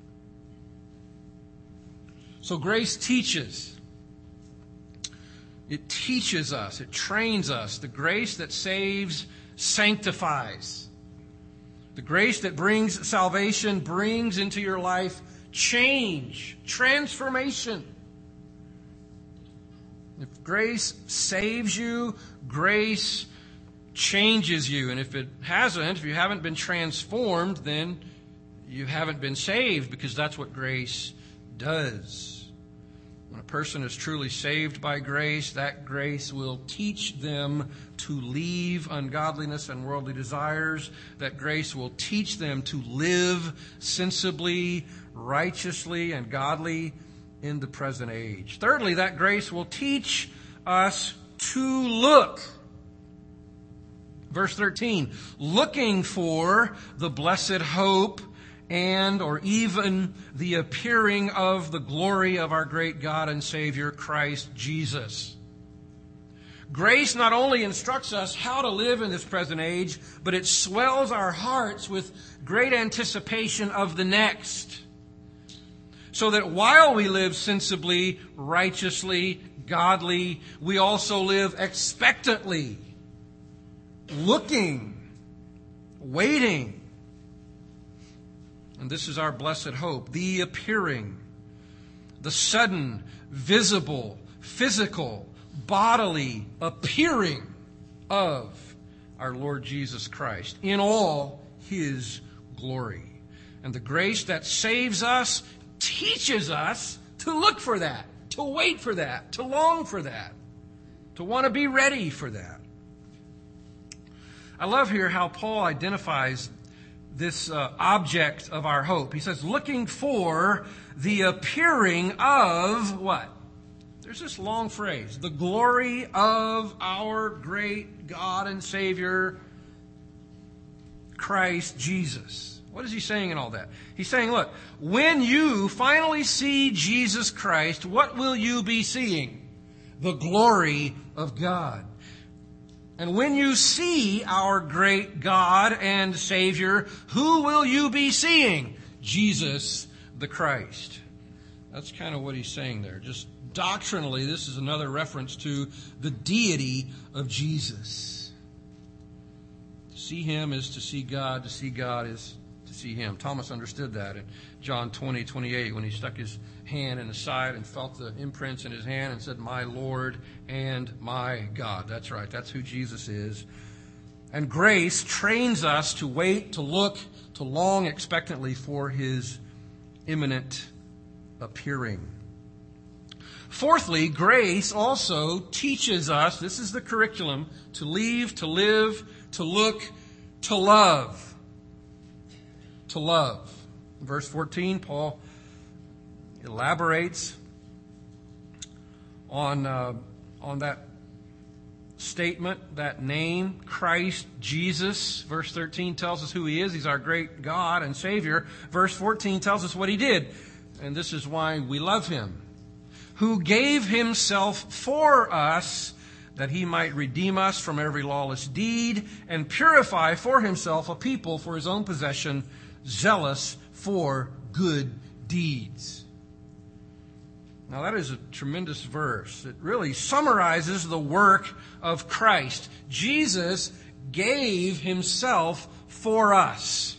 So grace teaches. It teaches us. It trains us. The grace that saves sanctifies. The grace that brings salvation brings into your life change, transformation. If grace saves you, grace changes you. And if it hasn't, if you haven't been transformed, then you haven't been saved, because that's what grace does. When a person is truly saved by grace, that grace will teach them to leave ungodliness and worldly desires. That grace will teach them to live sensibly, righteously, and godly in the present age. Thirdly, that grace will teach us to look. Verse thirteen, looking for the blessed hope and or even the appearing of the glory of our great God and Savior, Christ Jesus. Grace not only instructs us how to live in this present age, but it swells our hearts with great anticipation of the next. So that while we live sensibly, righteously, godly, we also live expectantly, looking, waiting. And this is our blessed hope, the appearing, the sudden, visible, physical, bodily appearing of our Lord Jesus Christ in all His glory. And the grace that saves us teaches us to look for that, to wait for that, to long for that, to want to be ready for that. I love here how Paul identifies this uh, object of our hope. He says, looking for the appearing of what? There's this long phrase, the glory of our great God and Savior, Christ Jesus. What is he saying in all that? He's saying, look, when you finally see Jesus Christ, what will you be seeing? The glory of God. And when you see our great God and Savior, who will you be seeing? Jesus the Christ. That's kind of what he's saying there. Just doctrinally, this is another reference to the deity of Jesus. To see Him is to see God. To see God is to see Him. Thomas understood that in John twenty, twenty-eight, when he stuck his hand in his side and felt the imprints in his hand and said, my Lord and my God. That's right. That's who Jesus is. And grace trains us to wait, to look, to long expectantly for His imminent appearing. Fourthly, grace also teaches us, this is the curriculum, to leave, to live, to look, to love. To love. In verse fourteen, Paul elaborates on uh, on that statement, that name, Christ Jesus. Verse thirteen tells us who He is. He's our great God and Savior. Verse fourteen tells us what He did. And this is why we love Him. Who gave Himself for us that He might redeem us from every lawless deed and purify for Himself a people for His own possession, zealous for good deeds. Now that is a tremendous verse. It really summarizes the work of Christ. Jesus gave Himself for us.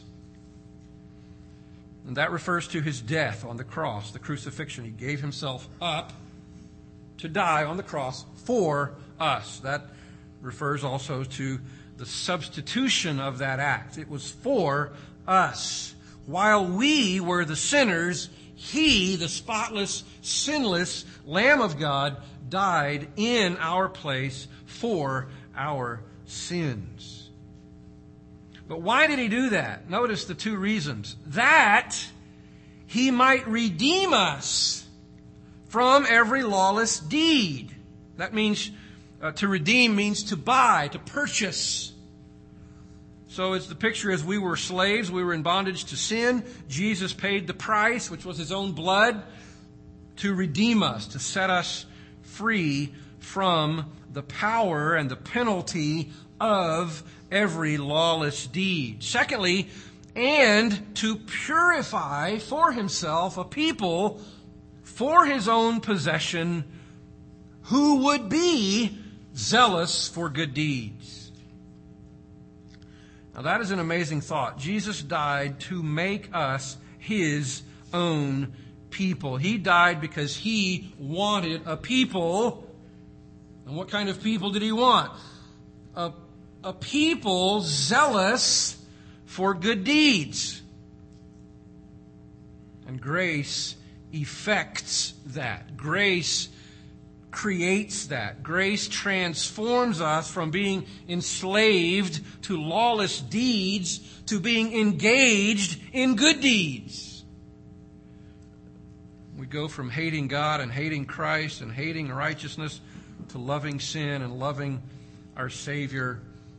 And that refers to His death on the cross, the crucifixion. He gave Himself up to die on the cross for us. That refers also to the substitution of that act. It was for us. While we were the sinners, He, the spotless, sinless Lamb of God, died in our place for our sins. But why did he do that? Notice the two reasons. That he might redeem us from every lawless deed. That means, uh, to redeem means to buy, to purchase. So it's the picture as we were slaves, we were in bondage to sin. Jesus paid the price, which was his own blood, to redeem us, to set us free from the power and the penalty of every lawless deed. Secondly, and to purify for himself a people for his own possession who would be zealous for good deeds. Now that is an amazing thought. Jesus died to make us his own people. He died because he wanted a people. And what kind of people did he want? A, a people zealous for good deeds. And grace effects that. Grace creates that. Grace transforms us from being enslaved to lawless deeds to being engaged in good deeds. We go from hating God and hating Christ and hating righteousness to loving sin and loving our Savior.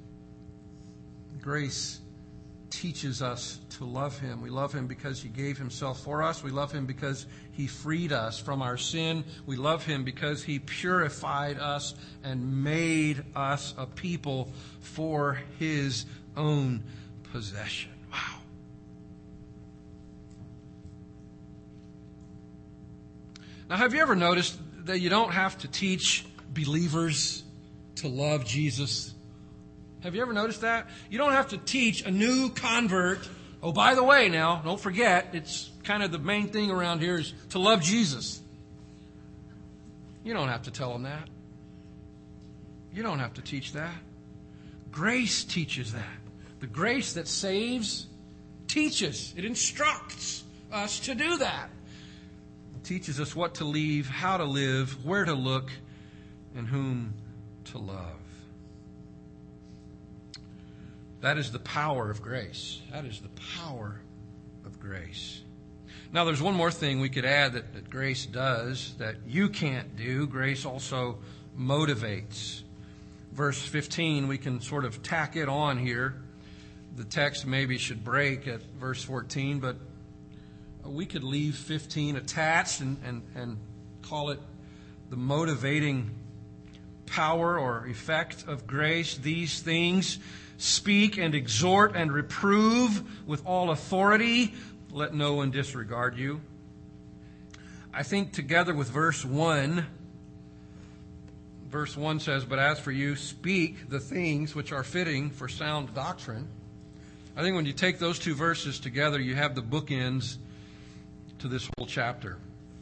Grace teaches us to love him. We love him because he gave himself for us. We love him because he freed us from our sin. We love him because he purified us and made us a people for his own possession. Wow. Now, have you ever noticed that you don't have to teach believers to love Jesus? Have you ever noticed that? You don't have to teach a new convert, oh, by the way now, don't forget, it's kind of the main thing around here is to love Jesus. You don't have to tell them that. You don't have to teach that. Grace teaches that. The grace that saves teaches. It instructs us to do that. It teaches us what to leave, how to live, where to look, and whom to love. That is the power of grace. That is the power of grace. Now, there's one more thing we could add that, that grace does that you can't do. Grace also motivates. Verse fifteen, we can sort of tack it on here. The text maybe should break at verse fourteen, but we could leave fifteen attached and, and, and call it the motivating power or effect of grace. These things speak and exhort and reprove with all authority. Let no one disregard you. I think together with verse one, verse one says, but as for you, speak the things which are fitting for sound doctrine. I think when you take those two verses together, you have the bookends to this whole chapter.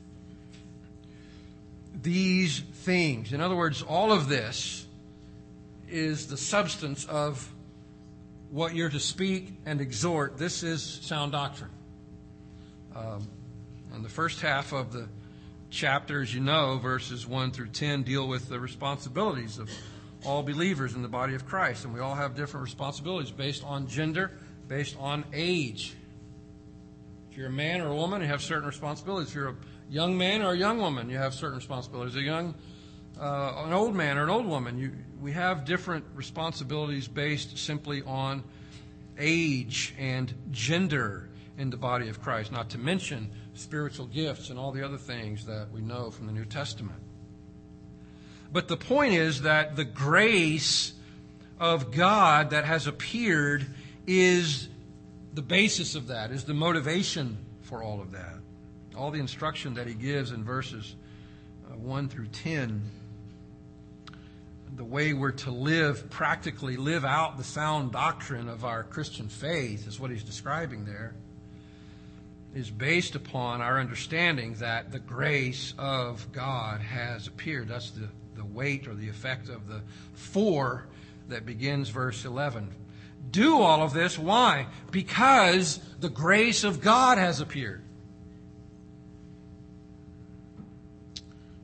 These things. In other words, all of this is the substance of what you're to speak and exhort. This is sound doctrine. Um, and the first half of the chapter, as you know, verses one through ten, deal with the responsibilities of all believers in the body of Christ. And we all have different responsibilities based on gender, based on age. If you're a man or a woman, you have certain responsibilities. If you're a young man or a young woman, you have certain responsibilities. A young, uh, an old man or an old woman, you, we have different responsibilities based simply on age and gender in the body of Christ, not to mention spiritual gifts and all the other things that we know from the New Testament. But the point is that the grace of God that has appeared is the basis of that, is the motivation for all of that. All the instruction that he gives in verses uh, one through ten, the way we're to live, practically live out the sound doctrine of our Christian faith, is what he's describing there, is based upon our understanding that the grace of God has appeared. That's the, the weight or the effect of the for that begins verse eleven. Do all of this. Why? Because the grace of God has appeared.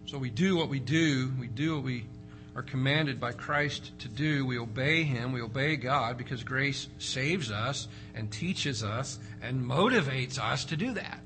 So we do what we do. We do what we are commanded by Christ to do. We obey Him. We obey God because grace saves us and teaches us and motivates us to do that.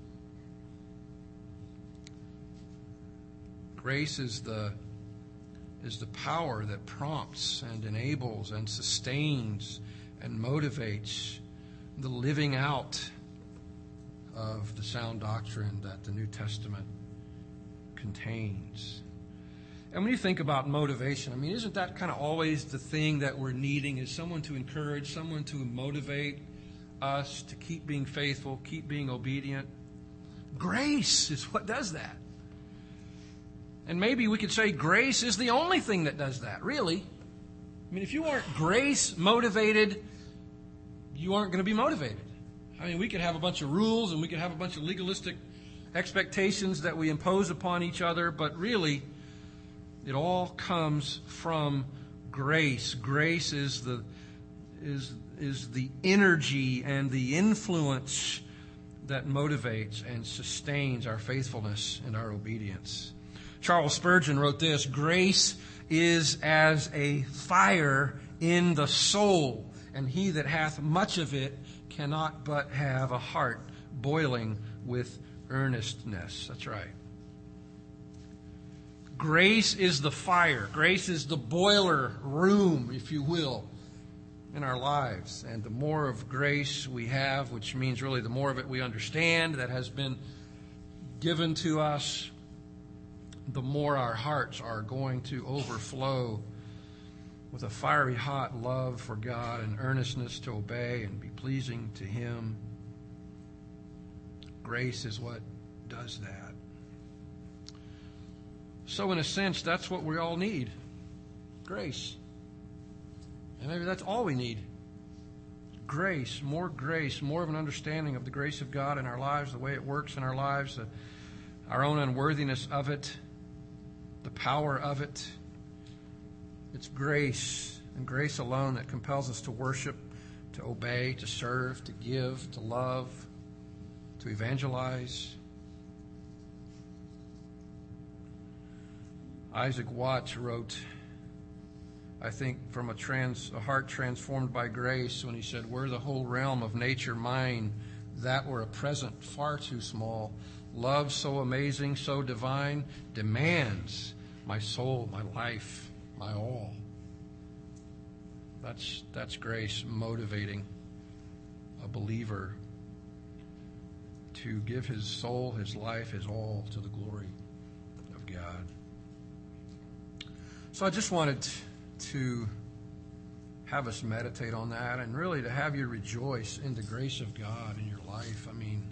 Grace is the is the power that prompts and enables and sustains and motivates the living out of the sound doctrine that the New Testament contains. And when you think about motivation, I mean, isn't that kind of always the thing that we're needing, is someone to encourage, someone to motivate us to keep being faithful, keep being obedient? Grace is what does that. And maybe we could say grace is the only thing that does that, really. I mean, if you aren't grace motivated, you aren't going to be motivated. I mean, we could have a bunch of rules and we could have a bunch of legalistic expectations that we impose upon each other, but really, it all comes from grace. Grace is the is is the energy and the influence that motivates and sustains our faithfulness and our obedience. Charles Spurgeon wrote this: "Grace is as a fire in the soul, and he that hath much of it cannot but have a heart boiling with earnestness." That's right. Grace is the fire. Grace is the boiler room, if you will, in our lives. And the more of grace we have, which means really the more of it we understand that has been given to us, the more our hearts are going to overflow with a fiery hot love for God and earnestness to obey and be pleasing to Him. Grace is what does that. So in a sense, that's what we all need. Grace. And maybe that's all we need. Grace, more grace, more of an understanding of the grace of God in our lives, the way it works in our lives, the, our own unworthiness of it, the power of it. It's grace and grace alone that compels us to worship, to obey, to serve, to give, to love, to evangelize. Isaac Watts wrote, I think, from a, trans, a heart transformed by grace when he said, "Were the whole realm of nature mine, that were a present far too small. Love so amazing, so divine, demands my soul, my life, my all." That's, that's grace motivating a believer to give his soul, his life, his all to the glory of God. So I just wanted to have us meditate on that and really to have you rejoice in the grace of God in your life. I mean,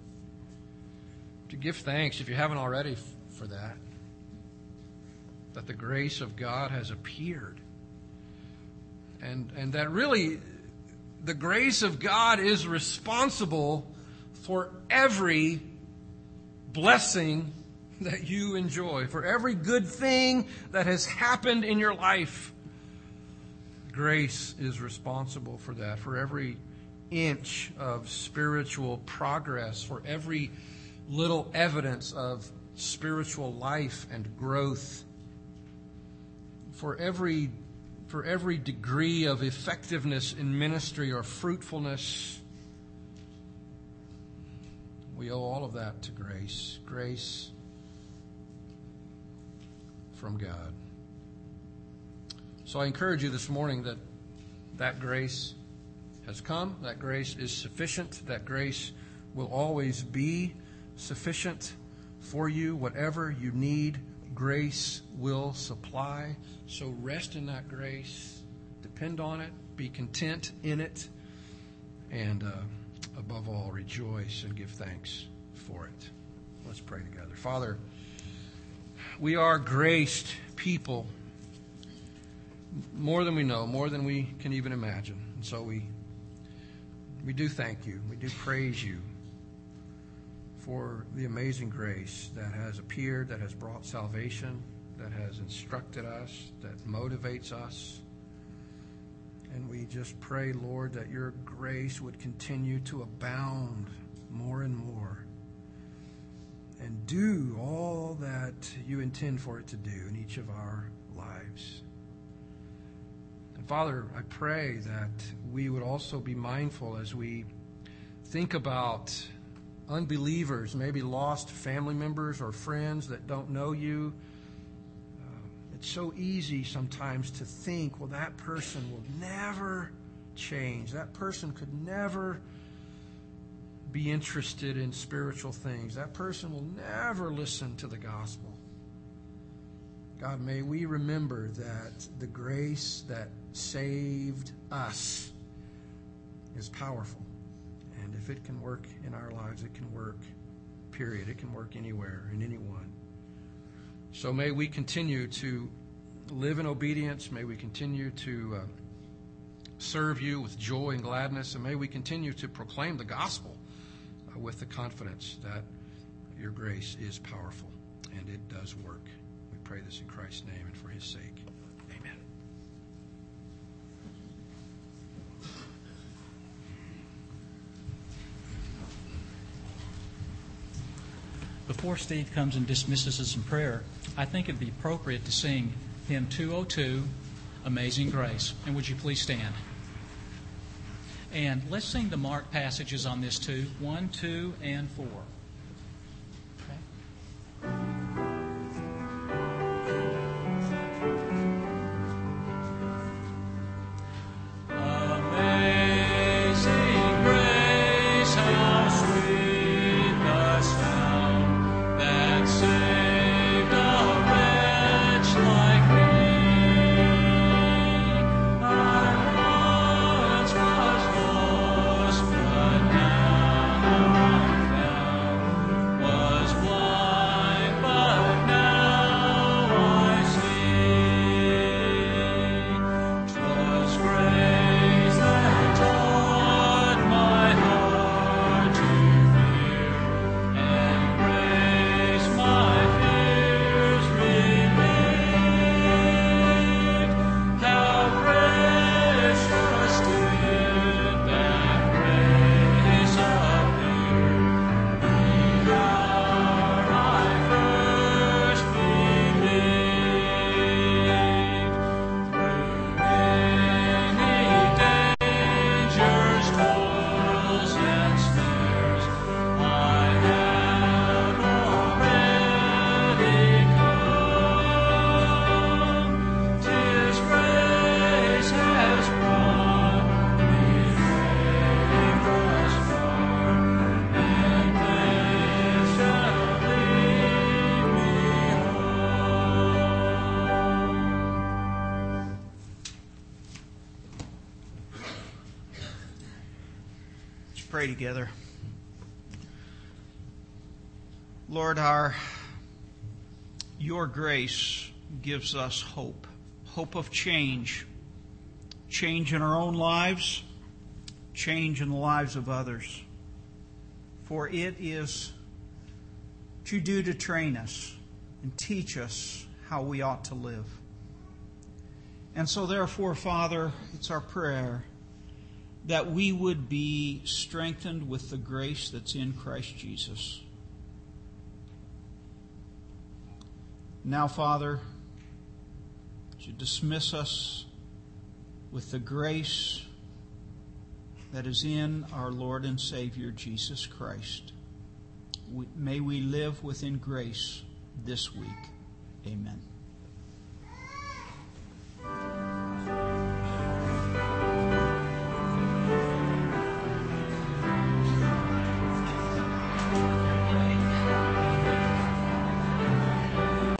to give thanks, if you haven't already, for that. That the grace of God has appeared. And, and that really the grace of God is responsible for every blessing that you enjoy, for every good thing that has happened in your life. Grace is responsible for that, for every inch of spiritual progress, for every little evidence of spiritual life and growth, for every for every degree of effectiveness in ministry or fruitfulness. We owe all of that to grace. Grace from God. So I encourage you this morning that that grace has come, that grace is sufficient, that grace will always be sufficient for you. Whatever you need, grace will supply. So rest in that grace, depend on it, be content in it, and uh, above all, rejoice and give thanks for it. Let's pray together. Father, we are graced people, more than we know, more than we can even imagine. And so we we do thank you. We do praise you for the amazing grace that has appeared, that has brought salvation, that has instructed us, that motivates us. And we just pray, Lord, that your grace would continue to abound more and more. and do all that you intend for it to do in each of our lives. And Father, I pray that we would also be mindful as we think about unbelievers, maybe lost family members or friends that don't know you. Uh, it's so easy sometimes to think, well, that person will never change. That person could never be interested in spiritual things. That person will never listen to the gospel. God, may we remember that the grace that saved us is powerful. And if it can work in our lives, it can work, period. It can work anywhere, in anyone. So may we continue to live in obedience. May we continue to uh, serve you with joy and gladness. And may we continue to proclaim the gospel uh, with the confidence that your grace is powerful and it does work. We pray this in Christ's name and for his sake. Amen. Before Steve comes and dismisses us in prayer, I think it'd be appropriate to sing hymn two oh two, Amazing Grace. And would you please stand? And let's sing the marked passages on this too, one, two, and four. Okay. Pray together. Lord, our your grace gives us hope, hope of change, change in our own lives, change in the lives of others. For it is what you do to train us and teach us how we ought to live. And so therefore, Father, it's our prayer that we would be strengthened with the grace that's in Christ Jesus. Now, Father, would you dismiss us with the grace that is in our Lord and Savior, Jesus Christ. We, may we live within grace this week. Amen.